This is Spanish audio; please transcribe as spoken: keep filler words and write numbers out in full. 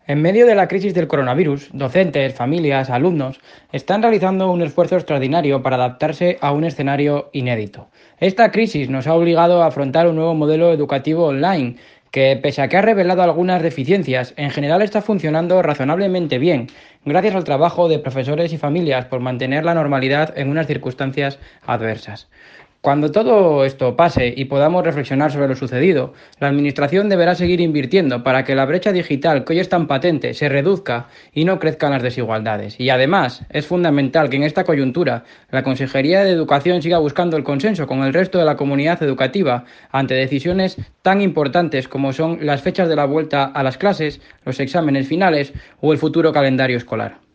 En medio de la crisis del coronavirus, docentes, familias, alumnos están realizando un esfuerzo extraordinario para adaptarse a un escenario inédito. Esta crisis nos ha obligado a afrontar un nuevo modelo educativo online que, pese a que ha revelado algunas deficiencias, en general está funcionando razonablemente bien, gracias al trabajo de profesores y familias por mantener la normalidad en unas circunstancias adversas. Cuando todo esto pase y podamos reflexionar sobre lo sucedido, la Administración deberá seguir invirtiendo para que la brecha digital que hoy es tan patente se reduzca y no crezcan las desigualdades. Y además, es fundamental que en esta coyuntura la Consejería de Educación siga buscando el consenso con el resto de la comunidad educativa ante decisiones tan importantes como son las fechas de la vuelta a las clases, los exámenes finales o el futuro calendario escolar.